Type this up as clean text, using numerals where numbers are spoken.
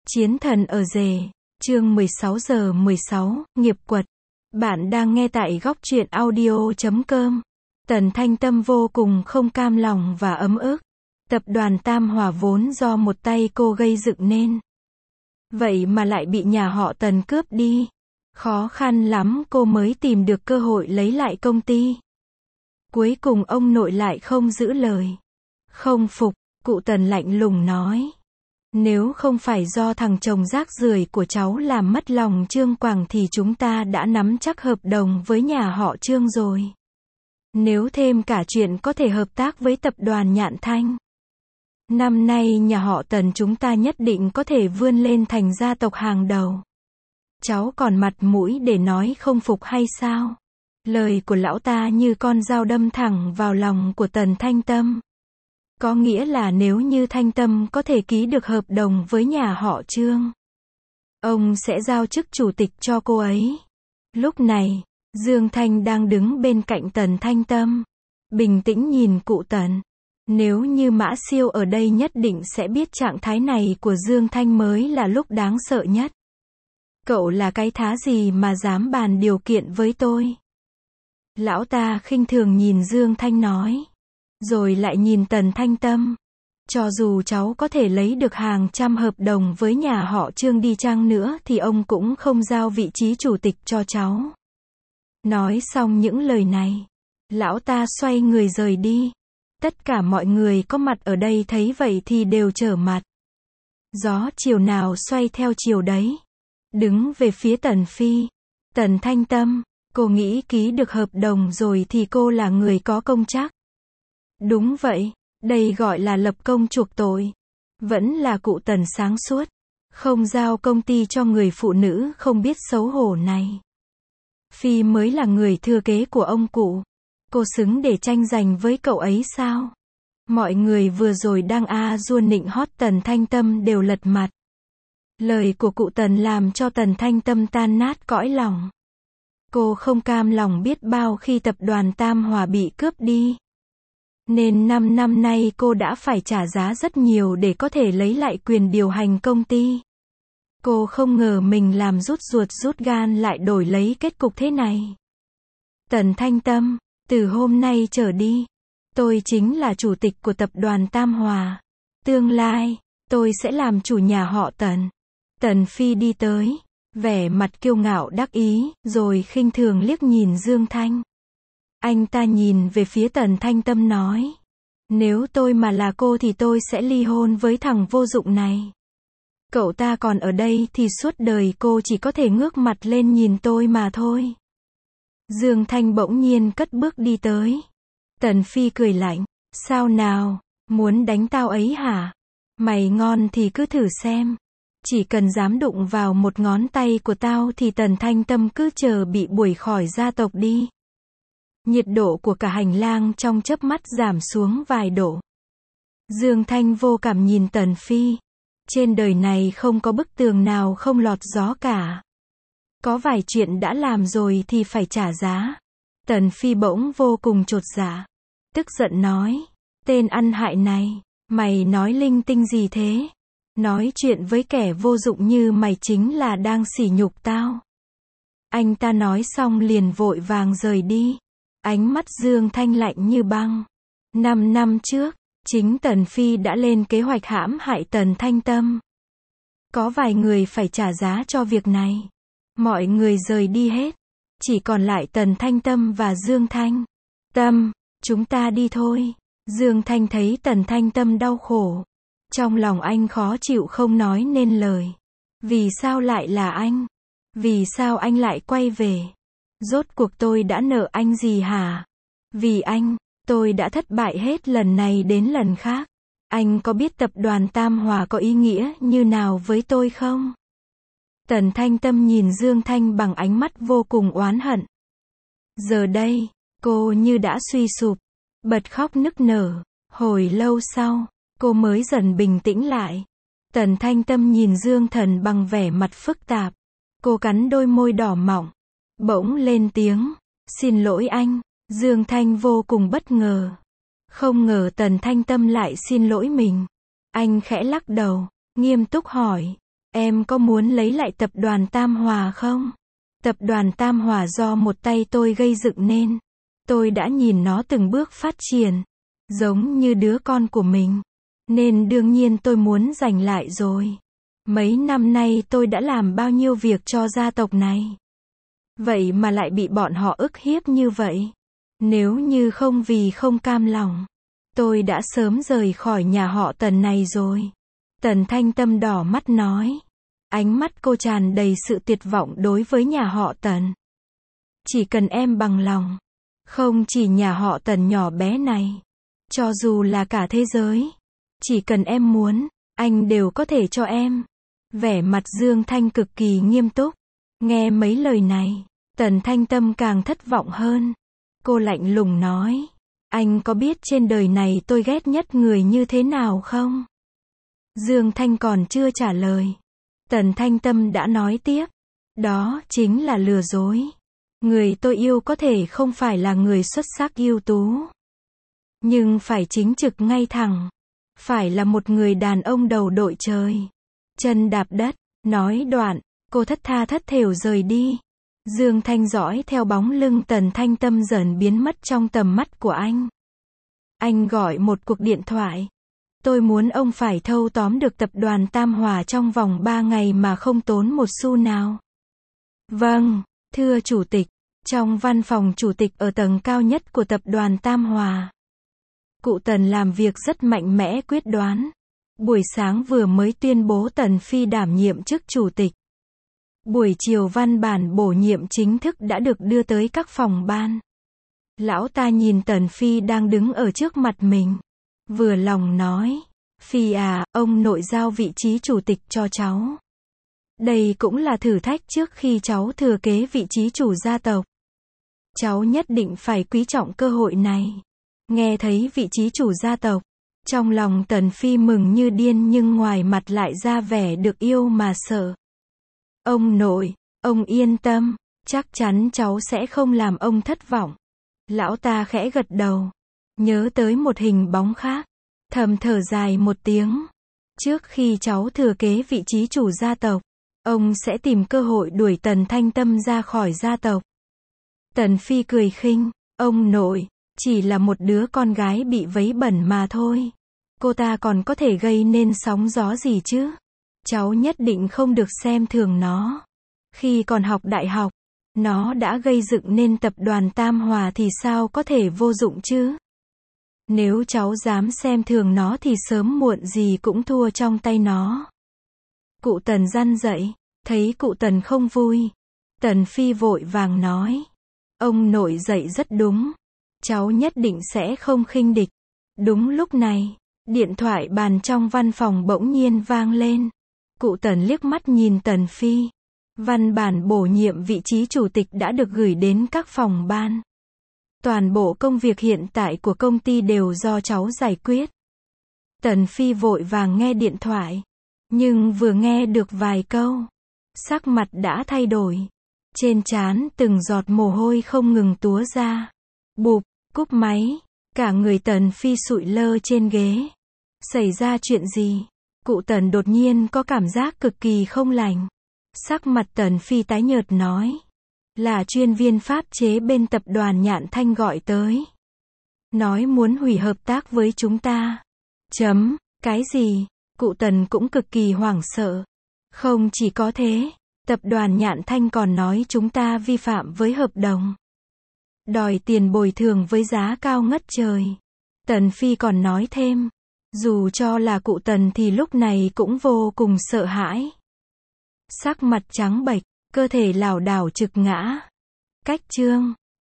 Chiến thần ở rể, chương 16 giờ 16, nghiệp quật. Bạn đang nghe tại góc truyện audio.com. Tần Thanh Tâm vô cùng không cam lòng và ấm ức. Tập đoàn Tam Hòa vốn do một tay cô gây dựng nên. Vậy mà lại bị nhà họ Tần cướp đi. Khó khăn lắm cô mới tìm được cơ hội lấy lại công ty. Cuối cùng ông nội lại không giữ lời. Không phục, cụ Tần lạnh lùng nói. Nếu không phải do thằng chồng rác rưởi của cháu làm mất lòng Trương Quảng thì chúng ta đã nắm chắc hợp đồng với nhà họ Trương rồi. Nếu thêm cả chuyện có thể hợp tác với tập đoàn Nhạn Thanh. Năm nay nhà họ Tần chúng ta nhất định có thể vươn lên thành gia tộc hàng đầu. Cháu còn mặt mũi để nói không phục hay sao? Lời của lão ta như con dao đâm thẳng vào lòng của Tần Thanh Tâm. Có nghĩa là nếu như Thanh Tâm có thể ký được hợp đồng với nhà họ Trương, ông sẽ giao chức chủ tịch cho cô ấy. Lúc này, Dương Thanh đang đứng bên cạnh Tần Thanh Tâm, bình tĩnh nhìn cụ Tần. Nếu như Mã Siêu ở đây nhất định sẽ biết trạng thái này của Dương Thanh mới là lúc đáng sợ nhất. Cậu là cái thá gì mà dám bàn điều kiện với tôi? Lão ta khinh thường nhìn Dương Thanh nói. Rồi lại nhìn Tần Thanh Tâm. Cho dù cháu có thể lấy được hàng trăm hợp đồng với nhà họ Trương đi chăng nữa thì ông cũng không giao vị trí chủ tịch cho cháu. Nói xong những lời này, lão ta xoay người rời đi. Tất cả mọi người có mặt ở đây thấy vậy thì đều trở mặt. Gió chiều nào xoay theo chiều đấy. Đứng về phía Tần Phi. Tần Thanh Tâm, cô nghĩ ký được hợp đồng rồi thì cô là người có công chắc. Đúng vậy, đây gọi là lập công chuộc tội. Vẫn là cụ Tần sáng suốt, không giao công ty cho người phụ nữ không biết xấu hổ này. Phi mới là người thừa kế của ông cụ. Cô xứng để tranh giành với cậu ấy sao? Mọi người vừa rồi đang dua nịnh hót Tần Thanh Tâm đều lật mặt. Lời của cụ Tần làm cho Tần Thanh Tâm tan nát cõi lòng. Cô không cam lòng biết bao khi tập đoàn Tam Hòa bị cướp đi. Nên 5 năm nay cô đã phải trả giá rất nhiều để có thể lấy lại quyền điều hành công ty. Cô không ngờ mình làm rút ruột rút gan lại đổi lấy kết cục thế này. Tần Thanh Tâm, từ hôm nay trở đi, tôi chính là chủ tịch của tập đoàn Tam Hòa. Tương lai, tôi sẽ làm chủ nhà họ Tần. Tần Phi đi tới, vẻ mặt kiêu ngạo đắc ý, rồi khinh thường liếc nhìn Dương Thanh. Anh ta nhìn về phía Tần Thanh Tâm nói. Nếu tôi mà là cô thì tôi sẽ ly hôn với thằng vô dụng này. Cậu ta còn ở đây thì suốt đời cô chỉ có thể ngước mặt lên nhìn tôi mà thôi. Dương Thanh bỗng nhiên cất bước đi tới. Tần Phi cười lạnh. Sao nào, muốn đánh tao ấy hả? Mày ngon thì cứ thử xem. Chỉ cần dám đụng vào một ngón tay của tao thì Tần Thanh Tâm cứ chờ bị đuổi khỏi gia tộc đi. Nhiệt độ của cả hành lang trong chớp mắt giảm xuống vài độ. Dương Thanh vô cảm nhìn Tần Phi. Trên đời này không có bức tường nào không lọt gió cả. Có vài chuyện đã làm rồi thì phải trả giá. Tần Phi bỗng vô cùng chột dạ. Tức giận nói. Tên ăn hại này, mày nói linh tinh gì thế? Nói chuyện với kẻ vô dụng như mày chính là đang sỉ nhục tao. Anh ta nói xong liền vội vàng rời đi. Ánh mắt Dương Thanh lạnh như băng. 5 năm trước, chính Tần Phi đã lên kế hoạch hãm hại Tần Thanh Tâm. Có vài người phải trả giá cho việc này. Mọi người rời đi hết. Chỉ còn lại Tần Thanh Tâm và Dương Thanh. Tâm, chúng ta đi thôi. Dương Thanh thấy Tần Thanh Tâm đau khổ. Trong lòng anh khó chịu không nói nên lời. Vì sao lại là anh? Vì sao anh lại quay về? Rốt cuộc tôi đã nợ anh gì hả? Vì anh, tôi đã thất bại hết lần này đến lần khác. Anh có biết tập đoàn Tam Hòa có ý nghĩa như nào với tôi không? Tần Thanh Tâm nhìn Dương Thanh bằng ánh mắt vô cùng oán hận. Giờ đây, cô như đã suy sụp, bật khóc nức nở. Hồi lâu sau, cô mới dần bình tĩnh lại. Tần Thanh Tâm nhìn Dương Thần bằng vẻ mặt phức tạp. Cô cắn đôi môi đỏ mọng. Bỗng lên tiếng. Xin lỗi anh. Dương Thanh vô cùng bất ngờ. Không ngờ Tần Thanh Tâm lại xin lỗi mình. Anh khẽ lắc đầu, nghiêm túc hỏi. Em có muốn lấy lại tập đoàn Tam Hòa không? Tập đoàn Tam Hòa do một tay tôi gây dựng nên. Tôi đã nhìn nó từng bước phát triển, giống như đứa con của mình. Nên đương nhiên tôi muốn giành lại rồi. Mấy năm nay tôi đã làm bao nhiêu việc cho gia tộc này. Vậy mà lại bị bọn họ ức hiếp như vậy. Nếu như không vì không cam lòng, tôi đã sớm rời khỏi nhà họ Tần này rồi. Tần Thanh Tâm đỏ mắt nói. Ánh mắt cô tràn đầy sự tuyệt vọng đối với nhà họ Tần. Chỉ cần em bằng lòng, không chỉ nhà họ Tần nhỏ bé này, cho dù là cả thế giới, chỉ cần em muốn, anh đều có thể cho em. Vẻ mặt Dương Thanh cực kỳ nghiêm túc. Nghe mấy lời này, Tần Thanh Tâm càng thất vọng hơn. Cô lạnh lùng nói, anh có biết trên đời này tôi ghét nhất người như thế nào không? Dương Thanh còn chưa trả lời. Tần Thanh Tâm đã nói tiếp, đó chính là lừa dối. Người tôi yêu có thể không phải là người xuất sắc ưu tú, nhưng phải chính trực ngay thẳng, phải là một người đàn ông đầu đội trời, chân đạp đất. Nói đoạn, cô thất tha thất thểu rời đi. Dương Thanh dõi theo bóng lưng Tần Thanh Tâm dần biến mất trong tầm mắt của anh. Anh gọi một cuộc điện thoại. Tôi muốn ông phải thâu tóm được tập đoàn Tam Hòa trong vòng 3 ngày mà không tốn một xu nào. Vâng, thưa Chủ tịch. Trong văn phòng Chủ tịch ở tầng cao nhất của tập đoàn Tam Hòa, cụ Tần làm việc rất mạnh mẽ quyết đoán. Buổi sáng vừa mới tuyên bố Tần Phi đảm nhiệm chức Chủ tịch. Buổi chiều văn bản bổ nhiệm chính thức đã được đưa tới các phòng ban. Lão ta nhìn Tần Phi đang đứng ở trước mặt mình. Vừa lòng nói, Phi à, ông nội giao vị trí chủ tịch cho cháu. Đây cũng là thử thách trước khi cháu thừa kế vị trí chủ gia tộc. Cháu nhất định phải quý trọng cơ hội này. Nghe thấy vị trí chủ gia tộc, trong lòng Tần Phi mừng như điên nhưng ngoài mặt lại ra vẻ được yêu mà sợ. Ông nội, ông yên tâm, chắc chắn cháu sẽ không làm ông thất vọng. Lão ta khẽ gật đầu, nhớ tới một hình bóng khác, thầm thở dài một tiếng. Trước khi cháu thừa kế vị trí chủ gia tộc, ông sẽ tìm cơ hội đuổi Tần Thanh Tâm ra khỏi gia tộc. Tần Phi cười khinh, ông nội, chỉ là một đứa con gái bị vấy bẩn mà thôi. Cô ta còn có thể gây nên sóng gió gì chứ? Cháu nhất định không được xem thường nó. Khi còn học đại học, nó đã gây dựng nên tập đoàn Tam Hòa thì sao có thể vô dụng chứ? Nếu cháu dám xem thường nó thì sớm muộn gì cũng thua trong tay nó. Cụ Tần răn dậy, thấy cụ Tần không vui. Tần Phi vội vàng nói, ông nội dạy rất đúng. Cháu nhất định sẽ không khinh địch. Đúng lúc này, điện thoại bàn trong văn phòng bỗng nhiên vang lên. Cụ Tần liếc mắt nhìn Tần Phi. Văn bản bổ nhiệm vị trí chủ tịch đã được gửi đến các phòng ban. Toàn bộ công việc hiện tại của công ty đều do cháu giải quyết. Tần Phi vội vàng nghe điện thoại. Nhưng vừa nghe được vài câu, sắc mặt đã thay đổi. Trên trán từng giọt mồ hôi không ngừng túa ra. Bụp, cúp máy. Cả người Tần Phi sụi lơ trên ghế. Xảy ra chuyện gì? Cụ Tần đột nhiên có cảm giác cực kỳ không lành. Sắc mặt Tần Phi tái nhợt nói. Là chuyên viên pháp chế bên tập đoàn Nhạn Thanh gọi tới. Nói muốn hủy hợp tác với chúng ta. Cái gì? Cụ Tần cũng cực kỳ hoảng sợ. Không chỉ có thế, tập đoàn Nhạn Thanh còn nói chúng ta vi phạm với hợp đồng. Đòi tiền bồi thường với giá cao ngất trời. Tần Phi còn nói thêm. Dù cho là cụ Tần thì lúc này cũng vô cùng sợ hãi. Sắc mặt trắng bệch, cơ thể lảo đảo trực ngã. Cách chương